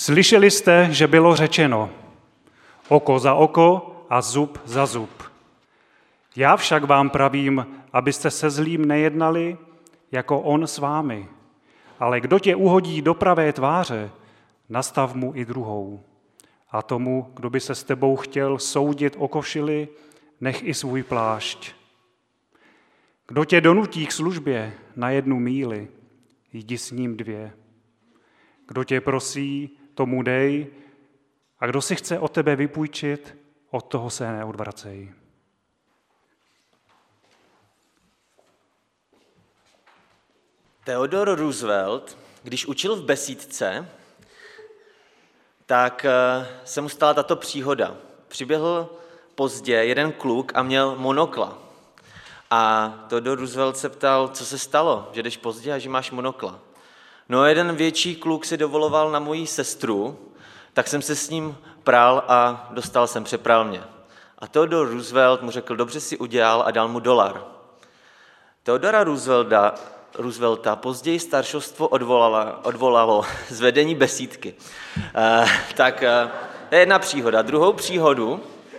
Slyšeli jste, že bylo řečeno, oko za oko a zub za zub. Já však vám pravím, abyste se zlým nejednali, jako on s vámi. Ale kdo tě uhodí do pravé tváře, nastav mu i druhou. A tomu, kdo by se s tebou chtěl soudit o košili, nech i svůj plášť. Kdo tě donutí k službě na 1 míli, jdi s ním 2. Kdo tě prosí, tomu dej, a kdo si chce od tebe vypůjčit, od toho se neodvracej. Theodore Roosevelt, když učil v besídce, tak se mu stala tato příhoda. Přiběhl pozdě jeden kluk a měl monokla. A Theodore Roosevelt se ptal, co se stalo, že jdeš pozdě a že máš monokla. No, jeden větší kluk si dovoloval na moji sestru, tak jsem se s ním pral a dostal jsem přepralně. A Theodore Roosevelt mu řekl, dobře si udělal a dal mu $1. Theodora Roosevelta později staršovstvo odvolalo z vedení besídky. To je jedna příhoda. Druhou příhodu.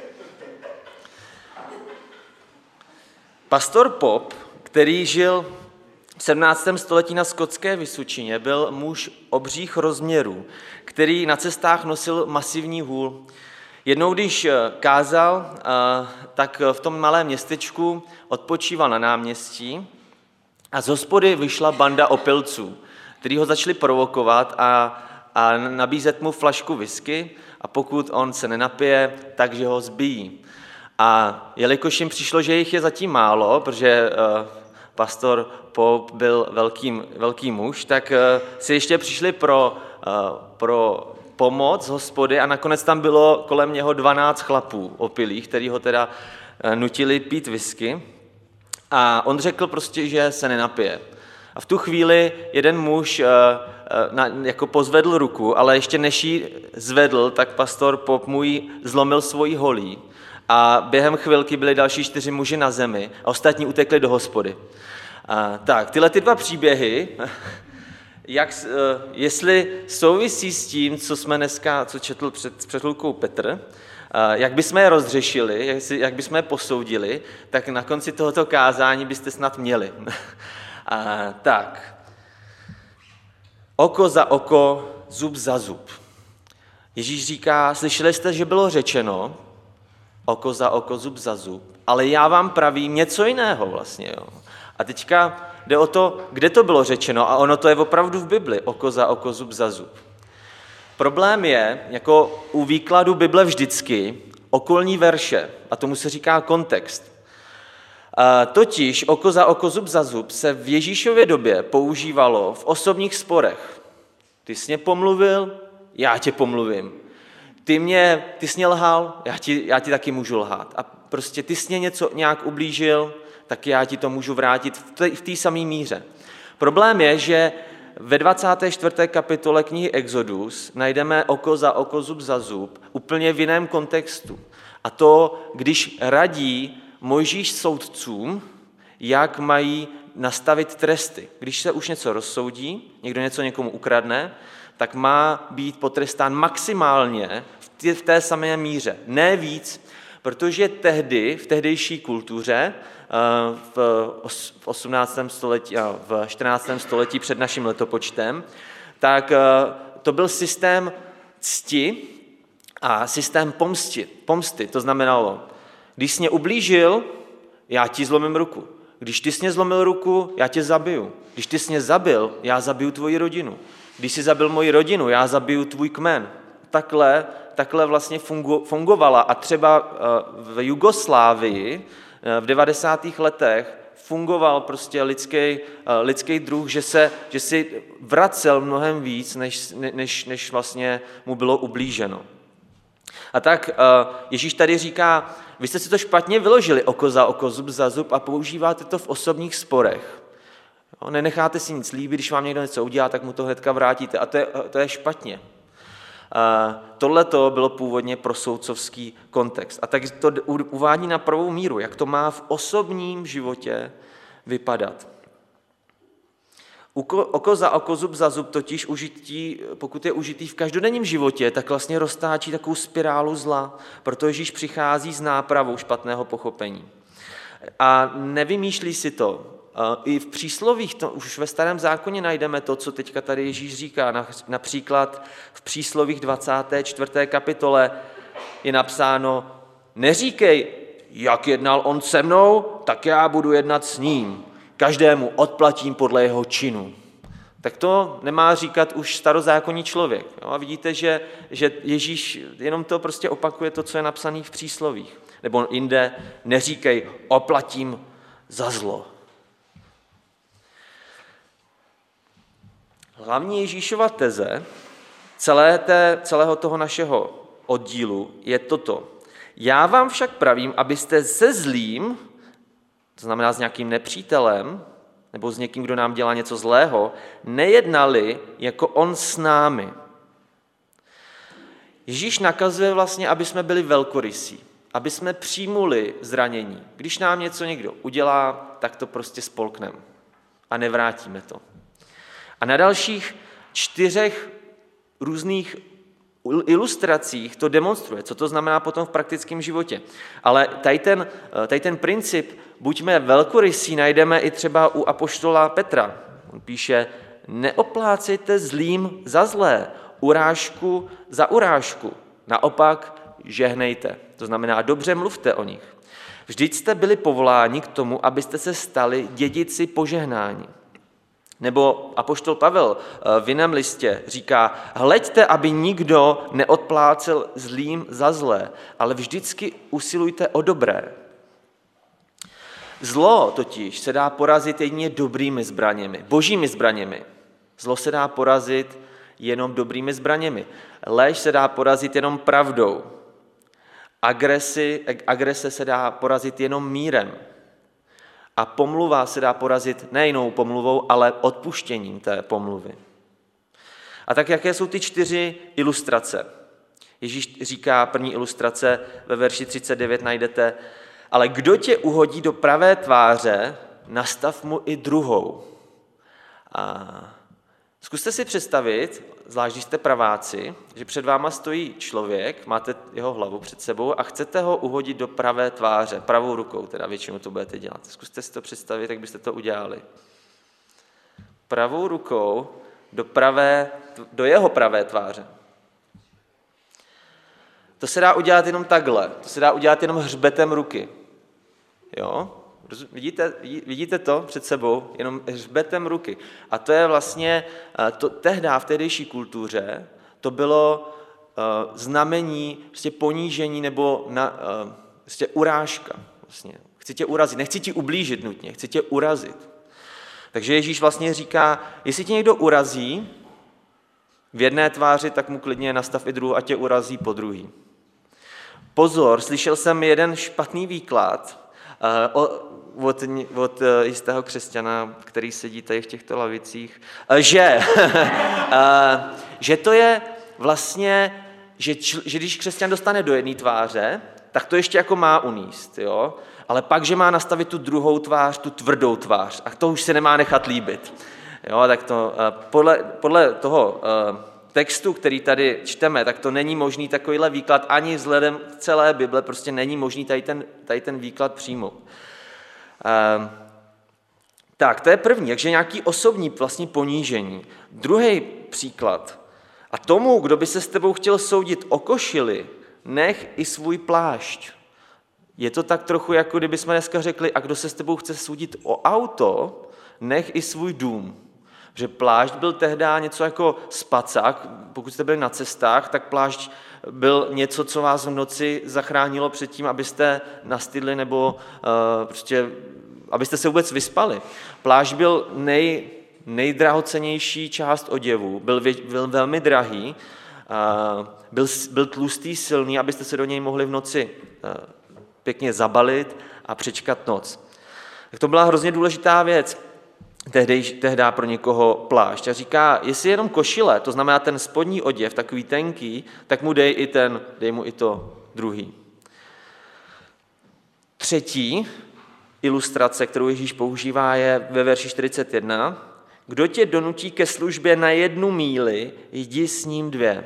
Pastor Pop, který žil v 17. století na Skotské Vysočině, byl muž obřích rozměrů, který na cestách nosil masivní hůl. Jednou, když kázal, tak v tom malém městečku odpočíval na náměstí a z hospody vyšla banda opilců, kteří ho začali provokovat a nabízet mu flašku whisky a pokud on se nenapije, takže ho zbijí. A jelikož jim přišlo, že jich je zatím málo, protože pastor Pop byl velký muž, tak si ještě přišli pro pomoc z hospody a nakonec tam bylo kolem něho 12 chlapů opilých, který ho teda nutili pít whisky. A on řekl prostě, že se nenapije. A v tu chvíli jeden muž jako pozvedl ruku, ale ještě než ji zvedl, tak pastor Pop mu ji zlomil svojí holí. A během chvilky byli další 4 muži na zemi a ostatní utekli do hospody. Tak, tyhle 2 příběhy, jestli souvisí s tím, co četl před chvilkou Petr, jak bychom je rozřešili, jak bychom je posoudili, tak na konci tohoto kázání byste snad měli. Tak, oko za oko, zub za zub. Ježíš říká, slyšeli jste, že bylo řečeno, oko za oko, zub za zub, ale já vám pravím něco jiného vlastně. Jo. A teďka jde o to, kde to bylo řečeno a ono to je opravdu v Bibli, oko za oko, zub za zub. Problém je, jako u výkladu Bible vždycky, okolní verše, a tomu se říká kontext. Totiž oko za oko, zub za zub se v Ježíšově době používalo v osobních sporech. Ty jsi mě pomluvil, já tě pomluvím. Ty jsi mě lhal, já ti taky můžu lhát. A prostě ty jsi mě nějak ublížil, tak já ti to můžu vrátit v té samé míře. Problém je, že ve 24. kapitole knihy Exodus najdeme oko za oko, zub za zub, úplně v jiném kontextu. A to, když radí Mojžíš soudcům, jak mají nastavit tresty. Když se už něco rozsoudí, někdo něco někomu ukradne, tak má být potrestán maximálně v té samé míře, ne víc, protože tehdy, v tehdejší kultuře, v 18. století a v 14. století před naším letopočtem, tak to byl systém cti a systém pomsty. To znamenalo, když jsi mě ublížil, já ti zlomím ruku. Když ty jsi mě zlomil ruku, já tě zabiju. Když ty jsi mě zabil, já zabiju tvoji rodinu. Když jsi zabil moji rodinu, já zabiju tvůj kmen. Takhle vlastně fungovala a třeba v Jugoslávii v 90. letech fungoval prostě lidský druh, že si vracel mnohem víc, než vlastně mu bylo ublíženo. A tak Ježíš tady říká, vy jste si to špatně vyložili oko za oko, zub za zub a používáte to v osobních sporech. Nenecháte si nic líbit, když vám někdo něco udělá, tak mu to hnedka vrátíte a to je špatně. Tohle to bylo původně pro soudcovský kontext. A tak to uvádí na pravou míru, jak to má v osobním životě vypadat. Oko za oko, zub za zub, totiž užití, pokud je užitý v každodenním životě, tak vlastně roztáčí takovou spirálu zla, protože Ježíš přichází s nápravou špatného pochopení. A nevymýšlí si to. I v příslovích, už ve Starém zákoně najdeme to, co teďka tady Ježíš říká. Například v příslovích 24. kapitole je napsáno: neříkej, jak jednal on se mnou, tak já budu jednat s ním. Každému odplatím podle jeho činu. Tak to nemá říkat už starozákonní člověk. Jo? A vidíte, že Ježíš jenom to prostě opakuje to, co je napsané v příslovích. Nebo jinde: neříkej, oplatím za zlo. Hlavní Ježíšova teze celého toho našeho oddílu je toto. Já vám však pravím, abyste se zlým, to znamená s nějakým nepřítelem, nebo s někým, kdo nám dělá něco zlého, nejednali jako on s námi. Ježíš nakazuje vlastně, aby jsme byli velkorysí, aby jsme přijmuli zranění. Když nám něco někdo udělá, tak to prostě spolkneme a nevrátíme to. A na dalších 4 různých ilustracích to demonstruje, co to znamená potom v praktickém životě. Ale tady ten princip, buďme velkorysí, najdeme i třeba u apoštola Petra. On píše: neoplácejte zlým za zlé, urážku za urážku. Naopak žehnejte. To znamená, dobře mluvte o nich. Vždyť jste byli povoláni k tomu, abyste se stali dědici požehnání. Nebo apoštol Pavel v jiném listě říká: hleďte, aby nikdo neodplácel zlým za zlé, ale vždycky usilujte o dobré. Zlo totiž se dá porazit jedině dobrými zbraněmi, božími zbraněmi. Zlo se dá porazit jenom dobrými zbraněmi. Lež se dá porazit jenom pravdou. Agrese se dá porazit jenom mírem. A pomluva se dá porazit nejenom pomluvou, ale odpuštěním té pomluvy. A tak jaké jsou ty 4 ilustrace? Ježíš říká, první ilustrace ve verši 39 najdete: ale kdo tě uhodí do pravé tváře, nastav mu i druhou. A zkuste si představit, zvlášť když jste praváci, že před váma stojí člověk, máte jeho hlavu před sebou a chcete ho uhodit do pravé tváře, pravou rukou, teda většinou to budete dělat. Zkuste si to představit, jak byste to udělali. Pravou rukou do jeho pravé tváře. To se dá udělat jenom takhle, to se dá udělat jenom hřbetem ruky. Jo? Vidíte to před sebou? Jenom hřbetem ruky. A to je vlastně, v tehdejší kultuře, to bylo znamení prostě ponížení nebo prostě urážka. Vlastně. Chci tě urazit, nechci ti ublížit nutně, chci tě urazit. Takže Ježíš vlastně říká, jestli tě někdo urazí v jedné tváři, tak mu klidně nastav i druhou, ať tě urazí po druhý. Pozor, slyšel jsem jeden špatný výklad od jistého křesťana, který sedí tady v těchto lavicích, že to je vlastně, že když křesťan dostane do jedné tváře, tak to ještě jako má uníst, jo? Ale pak, že má nastavit tu druhou tvář, tu tvrdou tvář, a to už se nemá nechat líbit. Jo? Tak to podle toho textu, který tady čteme, tak to není možný takovýhle výklad ani vzhledem k celé Bible, prostě není možný tady ten výklad přijmout. Tak, to je první, takže nějaký osobní vlastně ponížení. Druhý příklad. A tomu, kdo by se s tebou chtěl soudit o košili, nech i svůj plášť. Je to tak trochu, jako kdybychom dneska řekli, a kdo se s tebou chce soudit o auto, nech i svůj dům. Že plášť byl tehdy něco jako spacák, pokud jste byli na cestách, tak plášť byl něco, co vás v noci zachránilo před tím, abyste nastydli nebo prostě, abyste se vůbec vyspali. Plášť byl nejdrahocennější část oděvu, byl velmi drahý, byl tlustý, silný, abyste se do něj mohli v noci pěkně zabalit a přečkat noc. Tak to byla hrozně důležitá věc. Tehdy pro někoho plášť. A říká, jestli jenom košile, to znamená ten spodní oděv, takový tenký, tak mu dej mu i to druhý. Třetí ilustrace, kterou Ježíš používá, je ve verši 41, Kdo tě donutí ke službě na 1 míli, jdi s ním 2.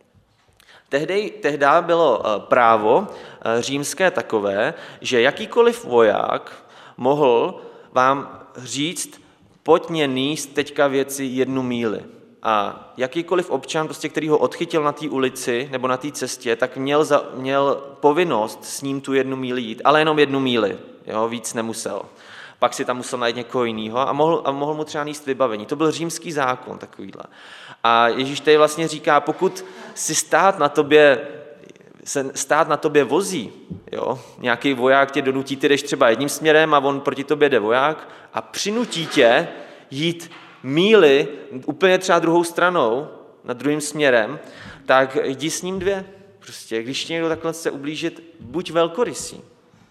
Tehdy bylo právo římské takové, že jakýkoliv voják mohl vám říct, pojď mě nést teďka věci 1 míli. A jakýkoliv občan, prostě, který ho odchytil na té ulici nebo na té cestě, tak měl povinnost s ním tu 1 míli jít, ale jenom 1 míli, jo, víc nemusel. Pak si tam musel najít někoho jiného a mohl mu třeba nést vybavení. To byl římský zákon takovýhle. A Ježíš tady vlastně říká, pokud si stát na tobě vozí, jo, nějaký voják tě donutí, ty jdeš třeba jedním směrem a on proti tobě jde voják a přinutí tě jít míli úplně třeba druhou stranou, na druhým směrem, tak jdi s ním 2. Prostě, když ti někdo takhle chce ublížit, buď velkorysý.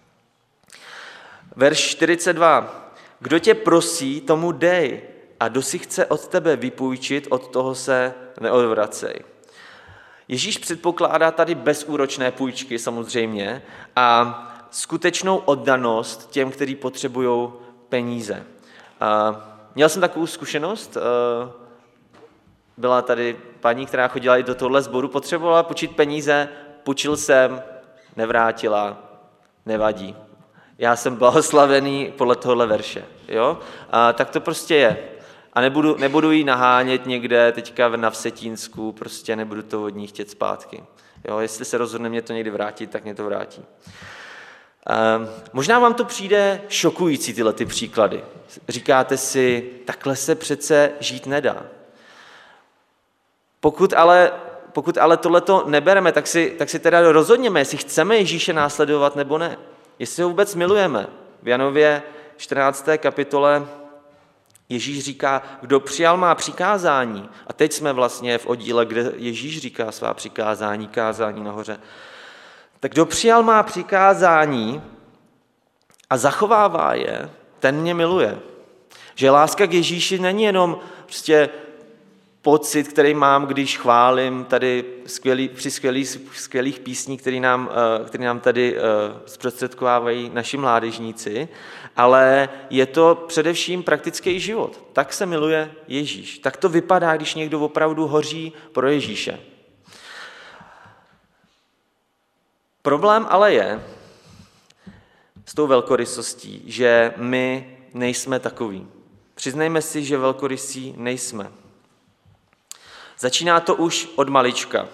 Verš 42. Kdo tě prosí, tomu dej, a kdo si chce od tebe vypůjčit, od toho se neodvracej. Ježíš předpokládá tady bezúročné půjčky samozřejmě a skutečnou oddanost těm, kteří potřebují peníze. Měl jsem takovou zkušenost, byla tady paní, která chodila i do tohohle sboru, potřebovala půjčit peníze, půjčil jsem, nevrátila, nevadí. Já jsem blahoslavený podle tohohle verše. Jo? Tak to prostě je. A nebudu jí nahánět někde teďka na Vsetínsku, prostě nebudu to od ní chtět zpátky. Jo? Jestli se rozhodne mě to někdy vrátit, tak mě to vrátí. Možná vám to přijde šokující, tyhle ty příklady. Říkáte si, takhle se přece žít nedá. Pokud ale tohleto nebereme, tak si teda rozhodněme, jestli chceme Ježíše následovat nebo ne. Jestli ho vůbec milujeme. V Janově 14. kapitole Ježíš říká, kdo přijal má přikázání. A teď jsme vlastně v oddíle, kde Ježíš říká svá přikázání, kázání nahoře. Tak kdo přijal má přikázání a zachovává je, ten mě miluje. Že láska k Ježíši není jenom prostě pocit, který mám, když chválím tady při skvělých písní, které nám tady zprostředkovávají naši mládežníci, ale je to především praktický život. Tak se miluje Ježíš. Tak to vypadá, když někdo opravdu hoří pro Ježíše. Problém ale je s tou velkorysostí, že my nejsme takoví. Přiznejme si, že velkorysí nejsme. Začíná to už od malička.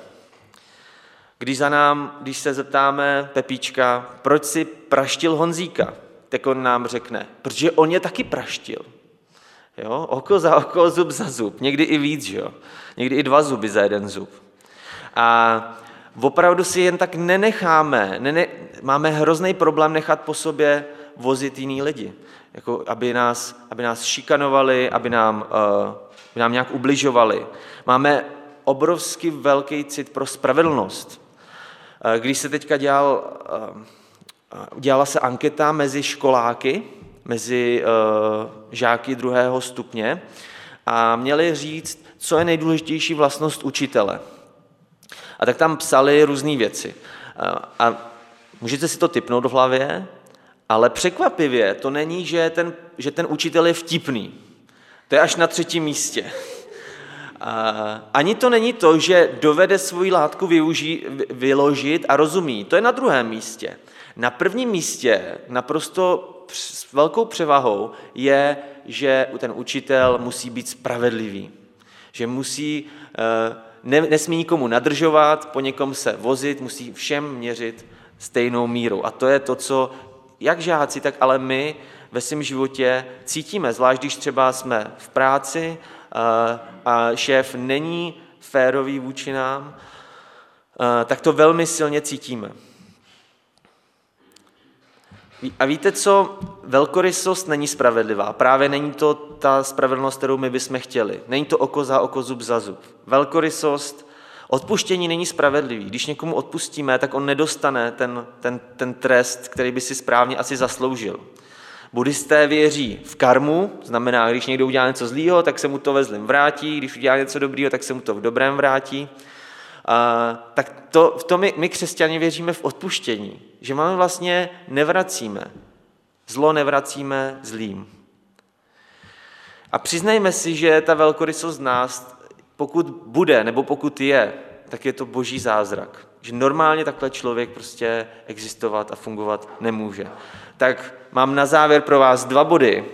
Když se zeptáme Pepíčka, proč si praštil Honzíka, tak on nám řekne, protože on je taky praštil. Jo? Oko za oko, zub za zub. Někdy i víc, jo? Někdy i 2 zuby za 1 zub. A opravdu si jen tak nenecháme, máme hrozný problém nechat po sobě vozit jiný lidi. Jako aby nás šikanovali, aby nám nějak ubližovali. Máme obrovský velký cit pro spravedlnost. Když se teďka dělala se anketa mezi školáky, mezi žáky 2. stupně a měli říct, co je nejdůležitější vlastnost učitele. A tak tam psali různé věci. A můžete si to tipnout v hlavě, ale překvapivě to není, že ten učitel je vtipný. To je až na 3. místě. Ani to není to, že dovede svoji látku vyložit a rozumí. To je na 2. místě. Na 1. místě naprosto s velkou převahou je, že ten učitel musí být spravedlivý. Že nesmí nikomu nadržovat, po někom se vozit, musí všem měřit stejnou mírou. A to je to, co jak žáci, tak ale my ve svém životě cítíme, zvlášť když třeba jsme v práci a šéf není férový vůči nám, tak to velmi silně cítíme. A víte co? Velkorysost není spravedlivá. Právě není to ta spravedlnost, kterou my bychom chtěli. Není to oko za oko, zub za zub. Velkorysost, odpuštění není spravedlivý. Když někomu odpustíme, tak on nedostane ten trest, který by si správně asi zasloužil. Buddhisté věří v karmu, znamená, když někdo udělá něco zlýho, tak se mu to ve zlém vrátí, když udělá něco dobrýho, tak se mu to v dobrém vrátí. Tak v tom my křesťané věříme v odpuštění, že máme vlastně nevracíme. Zlo nevracíme zlým. A přiznejme si, že ta velkorysost nás, pokud bude, nebo pokud je, tak je to boží zázrak. Že normálně takhle člověk prostě existovat a fungovat nemůže. Tak mám na závěr pro vás 2 body,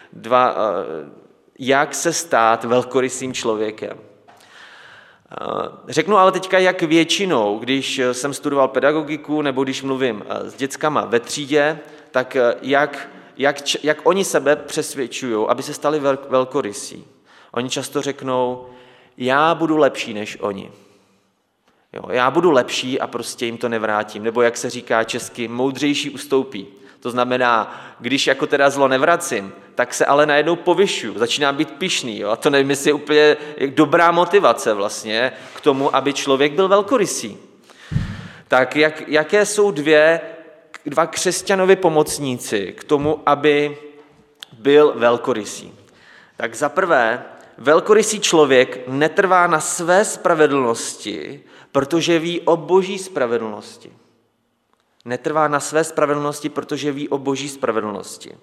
jak se stát velkorysým člověkem. Řeknu ale teďka, jak většinou, když jsem studoval pedagogiku nebo když mluvím s dětskama ve třídě, tak jak oni sebe přesvědčují, aby se stali velkorysí. Oni často řeknou, já budu lepší než oni. Jo, já budu lepší a prostě jim to nevrátím. Nebo jak se říká česky, moudřejší ustoupí. To znamená, když jako teda zlo nevracím, tak se ale najednou povyšuju, začínám být pyšný. Jo? A to nevím, jestli je úplně dobrá motivace vlastně k tomu, aby člověk byl velkorysý. Tak jaké jsou dva křesťanovi pomocníci k tomu, aby byl velkorysý? Tak za prvé, velkorysý člověk netrvá na své spravedlnosti, protože ví o boží spravedlnosti. Netrvá na své spravedlnosti, protože ví o boží spravedlnosti.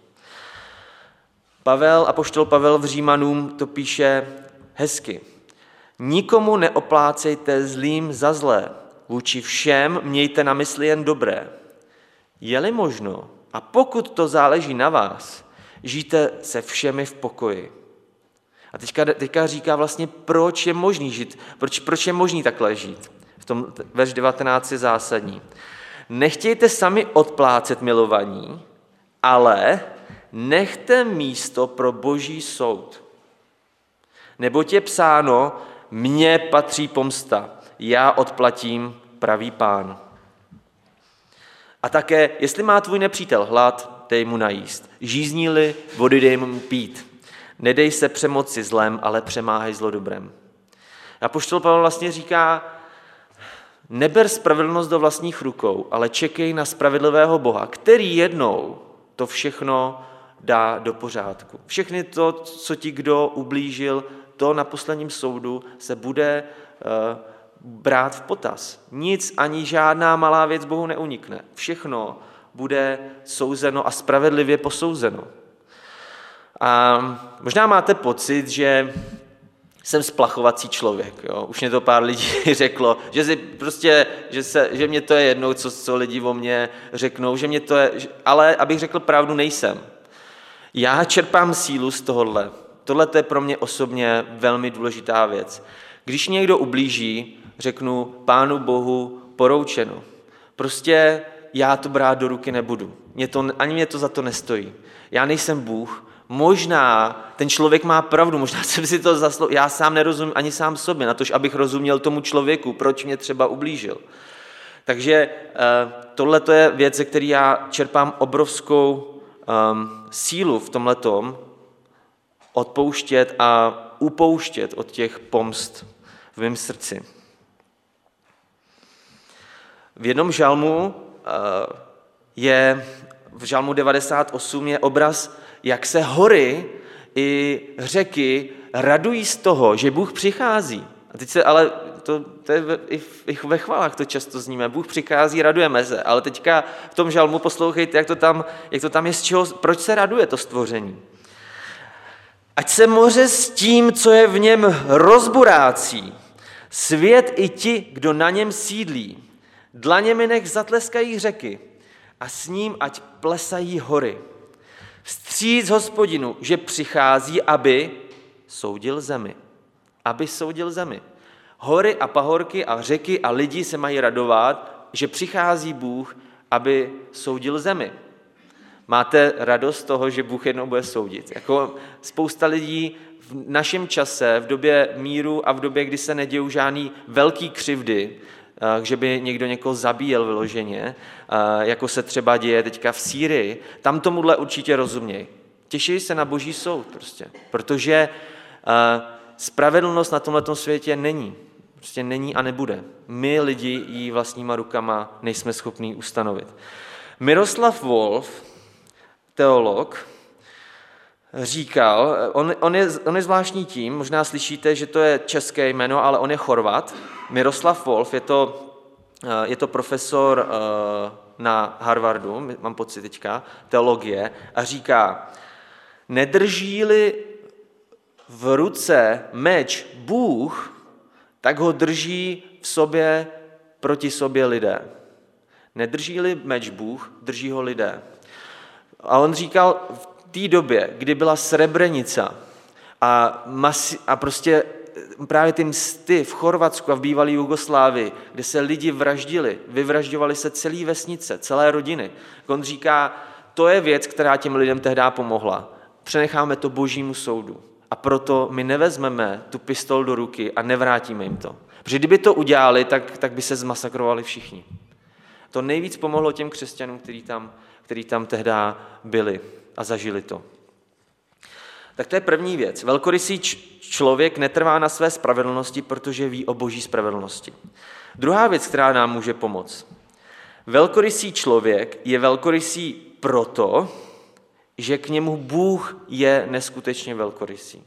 Apoštol Pavel v Římanům to píše hezky. Nikomu neoplácejte zlým za zlé, vůči všem mějte na mysli jen dobré. Je-li možno, a pokud to záleží na vás, žijte se všemi v pokoji. A teďka říká vlastně, proč je možný žít, proč je možný takhle žít. V tom verš 19 je zásadní. Nechtějte sami odplácet milovaní, ale nechte místo pro boží soud. Neboť je psáno, mně patří pomsta, já odplatím, pravý Pán. A také, jestli má tvůj nepřítel hlad, dej mu najíst. Žízní-li, vody dej mu pít. Nedej se přemoci zlem, ale přemáhej zlo dobrem. Apoštol Pavel vlastně říká, neber spravedlnost do vlastních rukou, ale čekej na spravedlivého Boha, který jednou to všechno dá do pořádku. Všechny to, co ti kdo ublížil, to na posledním soudu se bude brát v potaz. Nic, ani žádná malá věc Bohu neunikne. Všechno bude souzeno a spravedlivě posouzeno. A možná máte pocit, že jsem splachovací člověk. Jo? Už mě to pár lidí řeklo, že mě to je jednou, co lidi o mě řeknou, že mě to je, ale abych řekl pravdu, nejsem. Já čerpám sílu z tohohle. Tohle je pro mě osobně velmi důležitá věc. Když někdo ublíží, řeknu Pánu Bohu poroučeno. Prostě já to brát do ruky nebudu. Ani mě to za to nestojí. Já nejsem Bůh. Možná ten člověk má pravdu, možná jsem si to zasloužil. Já sám nerozumím ani sám sobě, natož abych rozuměl tomu člověku, proč mě třeba ublížil. Takže tohle je věc, ze které já čerpám obrovskou sílu v tomhletom, odpouštět a upouštět od těch pomst v mém srdci. V jednom žalmu v žalmu 98 je obraz, jak se hory i řeky radují z toho, že Bůh přichází. A teď ale to je i ve chválách to často zníme. Bůh přichází, radujeme se. Ale teďka v tom žalmu poslouchejte, jak to tam je, proč se raduje to stvoření. Ať se moře s tím, co je v něm, rozburácí. Svět i ti, kdo na něm sídlí. Dlaněmi nech zatleskají řeky a s ním ať plesají hory. Vstříc Hospodinu, že přichází, aby soudil zemi. Aby soudil zemi. Hory a pahorky a řeky a lidi se mají radovat, že přichází Bůh, aby soudil zemi. Máte radost z toho, že Bůh jednou bude soudit. Jako spousta lidí v našem čase, v době míru a v době, kdy se nedějou žádný velký křivdy, že by někdo někoho zabíjel vyloženě, jako se třeba děje teďka v Sýrii, tam tomuhle určitě rozumějí. Těší se na boží soud prostě, protože spravedlnost na tomhletom světě není. Prostě není a nebude. My lidi ji vlastníma rukama nejsme schopní ustanovit. Miroslav Volf, teolog, říkal, on je zvláštní tím, možná slyšíte, že to je české jméno, ale on je Chorvat. Miroslav Volf, je to profesor na Harvardu, mám pocit teďka, teologie, a říká, nedrží-li v ruce meč Bůh, tak ho drží v sobě proti sobě lidé. Nedrží-li meč Bůh, drží ho lidé. A on říkal, v té době, kdy byla Srebrenica a prostě právě ty msty v Chorvatsku a v bývalé Jugoslávii, kde se lidi vraždili, vyvražďovali se celé vesnice, celé rodiny. On říká, to je věc, která těm lidem tehdy pomohla. Přenecháme to Božímu soudu. A proto my nevezmeme tu pistol do ruky a nevrátíme jim to. Protože kdyby to udělali, tak by se zmasakrovali všichni. To nejvíc pomohlo těm křesťanům, kteří tam tehdy byli a zažili to. Tak to je první věc. Velkorysý člověk netrvá na své spravedlnosti, protože ví o Boží spravedlnosti. Druhá věc, která nám může pomoct. Velkorysý člověk je velkorysý proto, že k němu Bůh je neskutečně velkorysý.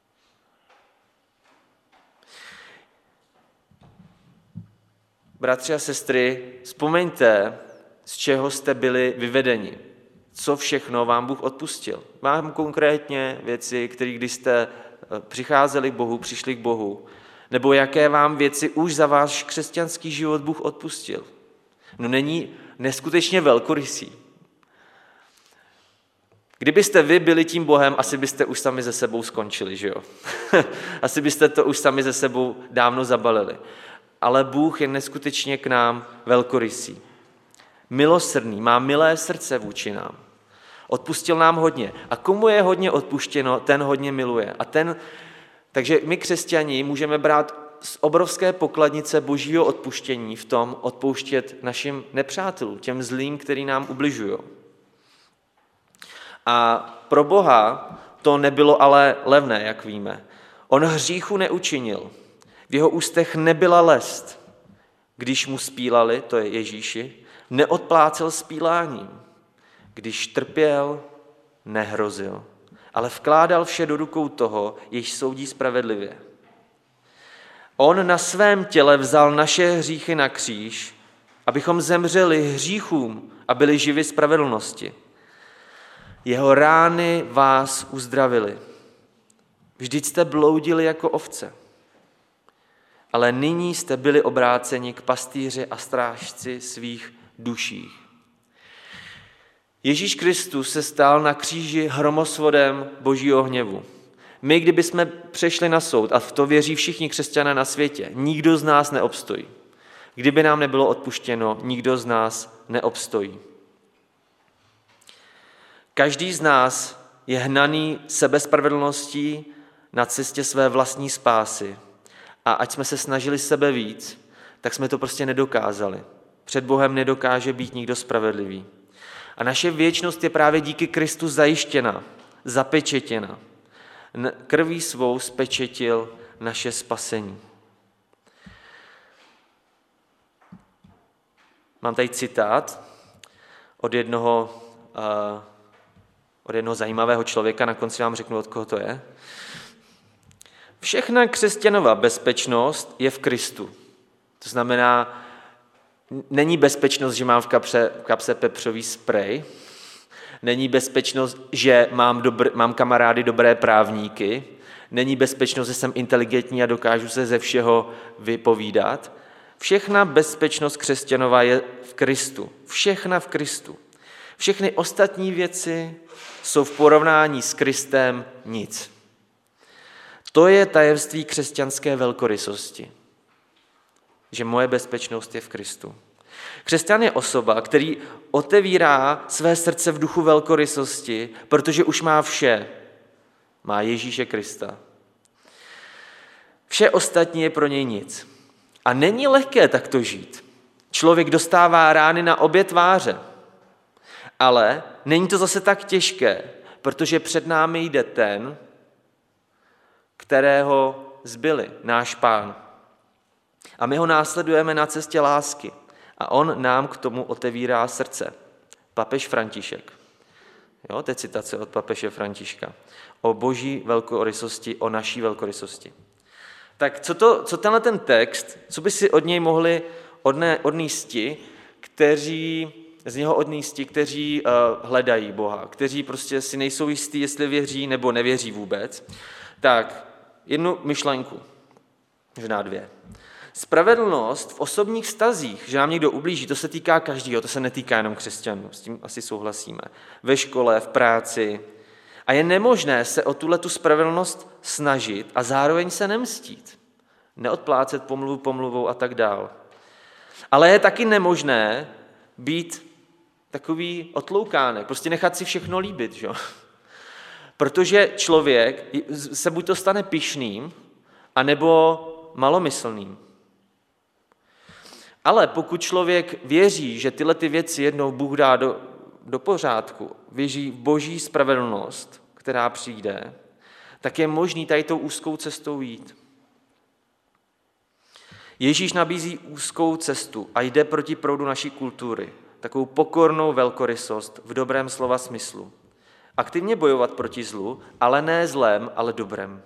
Bratři a sestry, vzpomeňte, z čeho jste byli vyvedeni. Co všechno vám Bůh odpustil. Mám konkrétně věci, které když jste přicházeli k Bohu, přišli k Bohu, nebo jaké vám věci už za váš křesťanský život Bůh odpustil. No není neskutečně velkorysý. Kdybyste vy byli tím Bohem, asi byste už sami ze sebou skončili, že jo? Asi byste to už sami ze sebou dávno zabalili. Ale Bůh je neskutečně k nám velkorysý. Milosrdný, má milé srdce vůči nám. Odpustil nám hodně. A komu je hodně odpuštěno, ten hodně miluje. Takže my křesťani můžeme brát z obrovské pokladnice Božího odpuštění v tom odpouštět našim nepřátelům, těm zlým, který nám ubližují. A pro Boha to nebylo ale levné, jak víme. On hříchu neučinil. V jeho ústech nebyla lest. Když mu spílali, to je Ježíši, neodplácel spíláním. Když trpěl, nehrozil, ale vkládal vše do rukou toho, jež soudí spravedlivě. On na svém těle vzal naše hříchy na kříž, abychom zemřeli hříchům a byli živi spravedlnosti. Jeho rány vás uzdravily. Vždyť jste bloudili jako ovce, ale nyní jste byli obráceni k pastýři a strážci svých duší. Ježíš Kristus se stal na kříži hromosvodem Božího hněvu. My, kdyby jsme přešli na soud, a v to věří všichni křesťané na světě, nikdo z nás neobstojí. Kdyby nám nebylo odpuštěno, nikdo z nás neobstojí. Každý z nás je hnaný sebespravedlností na cestě své vlastní spásy. A ať jsme se snažili sebe víc, tak jsme to prostě nedokázali. Před Bohem nedokáže být nikdo spravedlivý. A naše věčnost je právě díky Kristu zajištěna, zapečetěna. Krví svou spečetil naše spasení. Mám tady citát od jednoho zajímavého člověka, na konci vám řeknu, od koho to je. Všechna křesťanová bezpečnost je v Kristu. To znamená, není bezpečnost, že mám v kapse pepřový sprej, není bezpečnost, že mám kamarády dobré právníky, není bezpečnost, že jsem inteligentní a dokážu se ze všeho vypovídat. Všechna bezpečnost křesťanová je v Kristu. Všechna v Kristu. Všechny ostatní věci jsou v porovnání s Kristem nic. To je tajemství křesťanské velkorysosti, že moje bezpečnost je v Kristu. Křesťan je osoba, který otevírá své srdce v duchu velkorysosti, protože už má vše. Má Ježíše Krista. Vše ostatní je pro něj nic. A není lehké takto žít. Člověk dostává rány na obě tváře. Ale není to zase tak těžké, protože před námi jde ten, kterého zbyli, náš Pán. A my ho následujeme na cestě lásky. A on nám k tomu otevírá srdce. Papež František. Jo, to je citace od papeže Františka. O Boží velkorysosti, o naší velkorysosti. Tak co tenhle ten text, co by si od něj mohli odníst ti, kteří hledají Boha, kteří prostě si nejsou jistí, jestli věří nebo nevěří vůbec, Tak, jednu myšlenku, možná dvě. Spravedlnost v osobních vztazích, že nám někdo ublíží, to se týká každého, to se netýká jenom křesťanů, s tím asi souhlasíme. Ve škole, v práci. A je nemožné se o tuhletu spravedlnost snažit a zároveň se nemstít. Neodplácet pomluvu pomluvou a tak dál. Ale je taky nemožné být takový otloukánek, prostě nechat si všechno líbit, že? Protože člověk se buď to stane pyšným, anebo malomyslným. Ale pokud člověk věří, že tyhle ty věci jednou Bůh dá do pořádku, věří v boží spravedlnost, která přijde, tak je možný tady tou úzkou cestou jít. Ježíš nabízí úzkou cestu a jde proti proudu naší kultury, takovou pokornou velkorysost v dobrém slova smyslu. Aktivně bojovat proti zlu, ale ne zlém, ale dobrem.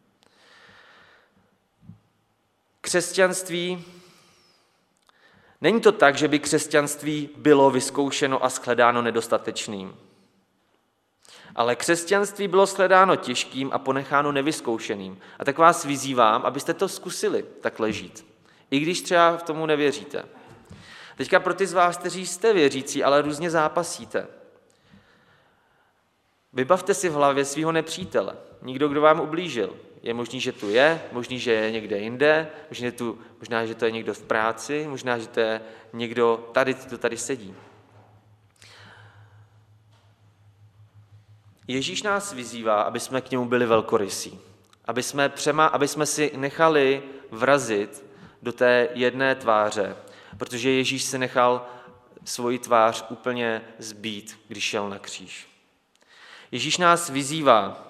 Křesťanství, není to tak, že by křesťanství bylo vyzkoušeno a shledáno nedostatečným. Ale křesťanství bylo shledáno těžkým a ponecháno nevyzkoušeným. A tak vás vyzývám, abyste to zkusili takhle žít. I když třeba v tomu nevěříte. Teďka pro ty z vás, kteří jste věřící, ale různě zápasíte. Vybavte si v hlavě svého nepřítele. Nikdo, kdo vám ublížil. Je možný, že tu je, možný, že je někde jinde, možná, že to je někdo v práci, možná, že to je někdo tady, kdo tady sedí. Ježíš nás vyzývá, aby jsme k němu byli velkorysí. Aby jsme si nechali vrazit do té jedné tváře, protože Ježíš si nechal svoji tvář úplně zbít, když šel na kříž. Ježíš nás vyzývá,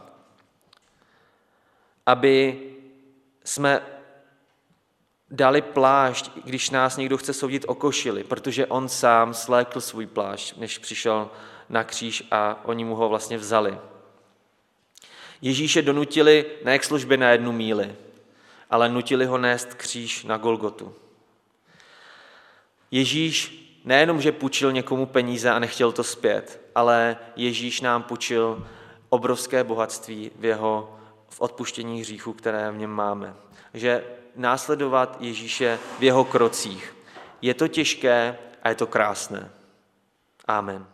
aby jsme dali plášť, když nás někdo chce soudit o košili, protože on sám slékl svůj plášť, než přišel na kříž a oni mu ho vlastně vzali. Ježíše donutili ne k službě na 1 míli, ale nutili ho nést kříž na Golgotu. Ježíš nejenom, že půjčil někomu peníze a nechtěl to zpět, ale Ježíš nám půjčil obrovské bohatství v odpuštění hříchů, které v něm máme. Že následovat Ježíše v jeho krocích. Je to těžké a je to krásné. Amen.